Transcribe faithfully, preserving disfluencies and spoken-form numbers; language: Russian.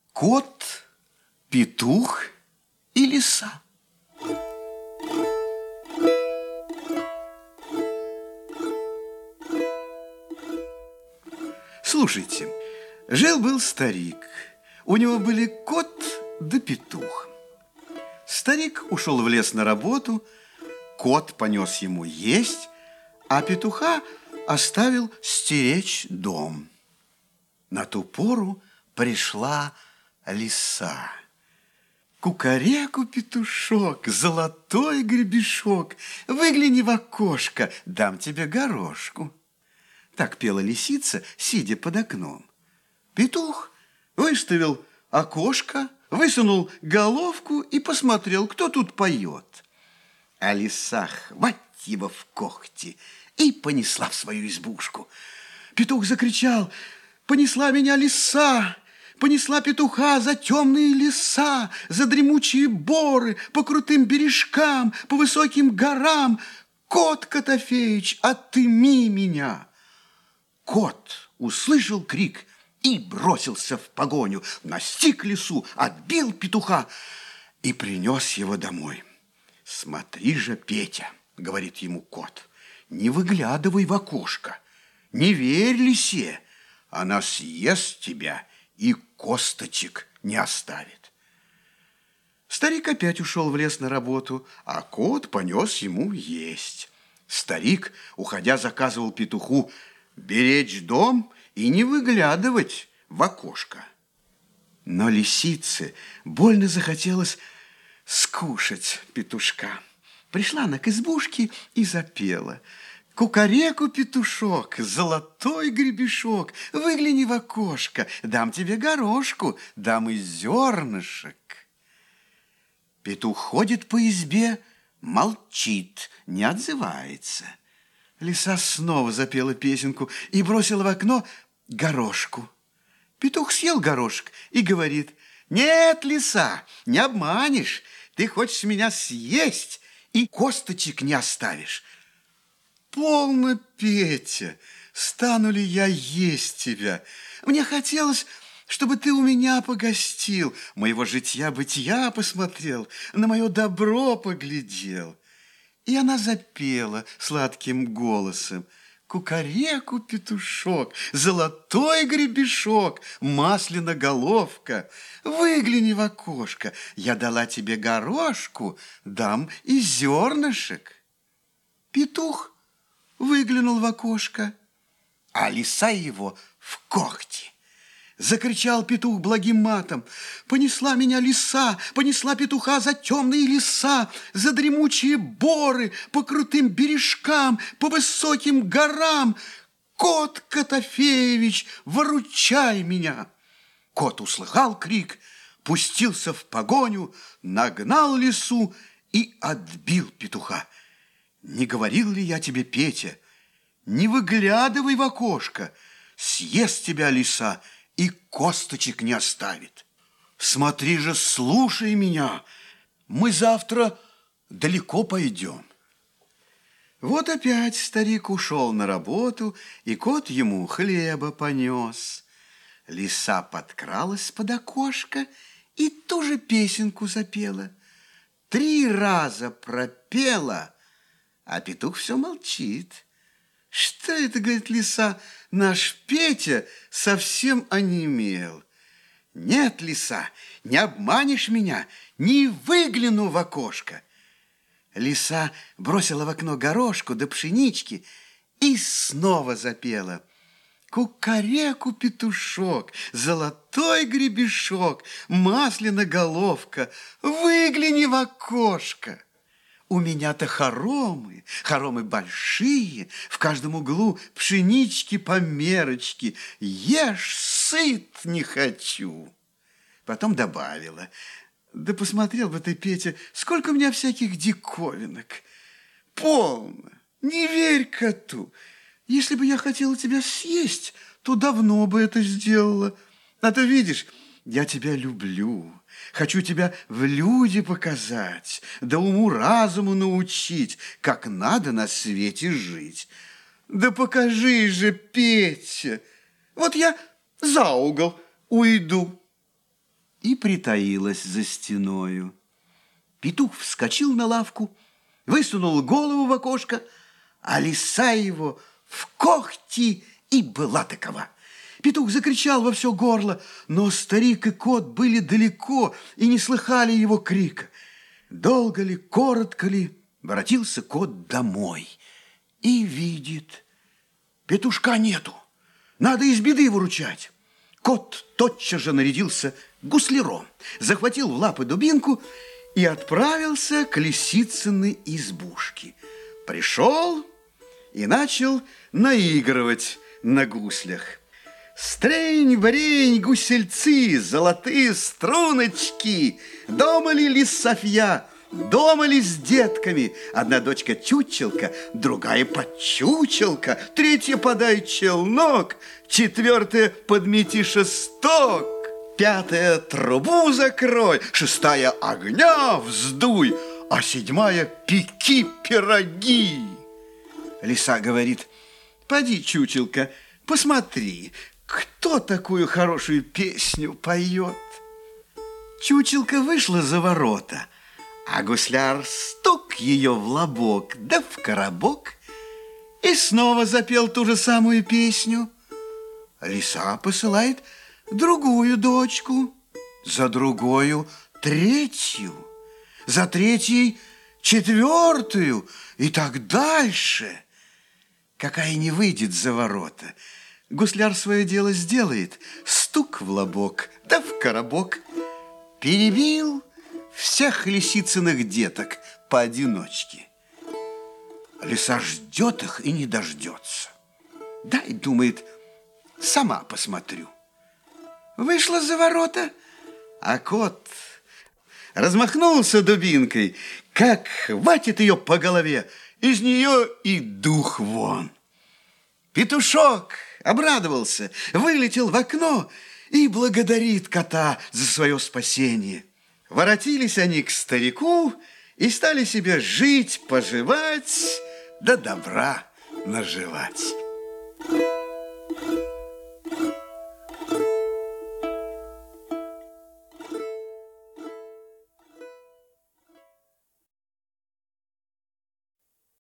Кот, петух и лиса. Слушайте, жил-был старик. У него были кот да петух. Старик ушел в лес на работу, кот понес ему есть, а петуха оставил стеречь дом. На ту пору пришла лиса. Кукареку, петушок, золотой гребешок, выгляни в окошко, дам тебе горошку. Так пела лисица, сидя под окном. Петух выставил окошко, высунул головку и посмотрел, кто тут поет. А лиса хвать его в когти и понесла в свою избушку. Петух закричал: «Понесла меня лиса! Понесла петуха за темные леса, за дремучие боры, по крутым бережкам, по высоким горам. Кот Котофеич, отыми меня!» Кот услышал крик и бросился в погоню, настиг лису, отбил петуха и принес его домой. «Смотри же, Петя, — говорит ему кот, — не выглядывай в окошко, не верь лисе, она съест тебя и косточек не оставит». Старик опять ушел в лес на работу, а кот понес ему есть. Старик, уходя, заказывал петуху беречь дом и не выглядывать в окошко. Но лисице больно захотелось скушать петушка. Пришла она к избушке и запела: «Кукареку, петушок, золотой гребешок, выгляни в окошко, дам тебе горошку, дам и зернышек». Петух ходит по избе, молчит, не отзывается. Лиса снова запела песенку и бросила в окно горошку. Петух съел горошек и говорит: «Нет, лиса, не обманешь, ты хочешь меня съесть и косточек не оставишь». «Полно, Петя, стану ли я есть тебя? Мне хотелось, чтобы ты у меня погостил, моего житья-бытия посмотрел, на мое добро поглядел». И она запела сладким голосом: «Кукареку, петушок, золотой гребешок, маслина головка, выгляни в окошко, я дала тебе горошку, дам и зернышек». Петух выглянул в окошко, а лиса его в когти. Закричал петух благим матом: «Понесла меня лиса, понесла петуха за темные леса, за дремучие боры, по крутым бережкам, по высоким горам. Кот Котофеевич, выручай меня!» Кот услыхал крик, пустился в погоню, нагнал лису и отбил петуха. «Не говорил ли я тебе, Петя, не выглядывай в окошко, съест тебя лиса и косточек не оставит? Смотри же, слушай меня, мы завтра далеко пойдем». Вот опять старик ушел на работу, и кот ему хлеба понес. Лиса подкралась под окошко и ту же песенку запела. Три раза пропела, а петух все молчит. «Что это, — говорит лиса, — наш Петя совсем онемел. Нет, лиса, не обманешь меня, не выгляну в окошко». Лиса бросила в окно горошку да пшенички и снова запела: «Кукареку, петушок, золотой гребешок, маслина головка, выгляни в окошко. У меня-то хоромы, хоромы большие, в каждом углу пшенички по мерочке, ешь, сыт не хочу». Потом добавила: «Да посмотрел бы ты, Петя, сколько у меня всяких диковинок. Полно, не верь коту. Если бы я хотела тебя съесть, то давно бы это сделала. А то, видишь, я тебя люблю, хочу тебя в люди показать, да уму-разуму научить, как надо на свете жить. Да покажи же, Петя, вот я за угол уйду». притаилась за стеною. Петух вскочил на лавку, высунул голову в окошко, а лиса его в когти и была такова. Петух закричал во все горло, но старик и кот были далеко и не слыхали его крика. Долго ли, коротко ли, воротился кот домой и видит: петушка нету, надо из беды выручать. Кот тотчас же нарядился гусляром, захватил в лапы дубинку и отправился к лисицыной избушке. Пришел и начал наигрывать на гуслях. Стрень-брень, гусельцы, золотые струночки, дома ли лисофья, дома ли с детками? Одна дочка чучелка, другая подчучелка, третья подай челнок, четвертая подмети шесток, пятая трубу закрой, шестая огня вздуй, а седьмая пеки пироги. Лиса говорит: поди, чучелка, посмотри, кто такую хорошую песню поет. Чучелка вышла за ворота, а гусляр стук ее в лобок, да в коробок, и снова запел ту же самую песню. Лиса посылает другую дочку, за другую третью, за третьей четвертую и так дальше. Какая не выйдет за ворота, гусляр свое дело сделает, стук в лобок, да в коробок. Перебил всех лисицыных деток поодиночке. Лиса ждет их и не дождется. Дай, думает, сама посмотрю. Вышла за ворота, а кот размахнулся дубинкой, как хватит ее по голове, из нее и дух вон. Петушок обрадовался, вылетел в окно и благодарит кота за свое спасение. Воротились они к старику и стали себе жить, поживать, да добра наживать.